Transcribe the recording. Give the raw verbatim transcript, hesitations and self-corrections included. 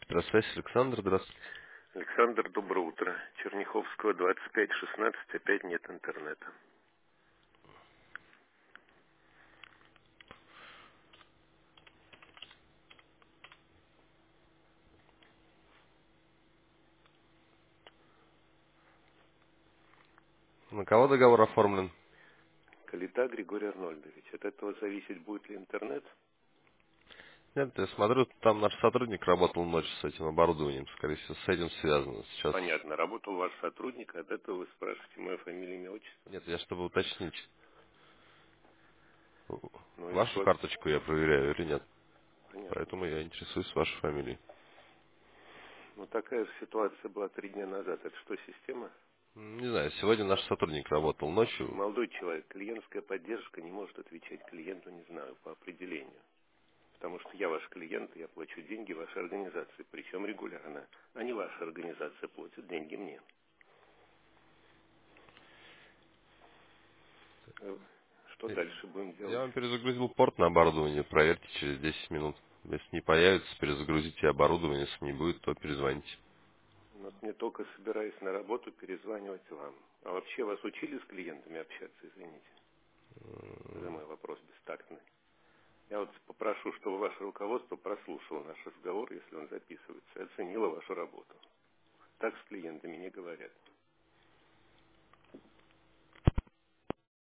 Здравствуйте, Александр, здравствуйте. Александр, доброе утро. Черняховского, двадцать пять шестнадцать, опять нет интернета. На кого договор оформлен? Калита Григорий Арнольдович. От этого зависеть, будет ли интернет? Нет, я смотрю, там наш сотрудник работал ночью с этим оборудованием, скорее всего, с этим связано. Сейчас... Понятно, работал ваш сотрудник, от этого вы спрашиваете мою фамилию, имя, отчество. Нет, я чтобы уточнить, Ну и вашу что? карточку я проверяю или нет. Понятно. Поэтому я интересуюсь вашей фамилией. Ну такая же ситуация была три дня назад. Это что, система? М, Не знаю, сегодня наш сотрудник работал ночью. Молодой человек, клиентская поддержка не может отвечать клиенту, не знаю, по определению. Потому что я ваш клиент, я плачу деньги вашей организации, причем регулярно. А не ваша организация платит деньги мне. Э, Что Я дальше будем я делать? вам перезагрузил порт на оборудование, проверьте через десять минут. Если не появится, перезагрузите оборудование, если не будет, то перезвоните. Вот мне только собираюсь на работу перезванивать вам. А вообще вас учили с клиентами общаться, извините, за мой вопрос бестактный. Я вот попрошу, чтобы ваше руководство прослушало наш разговор, если он записывается, и оценило вашу работу. Так с клиентами не говорят.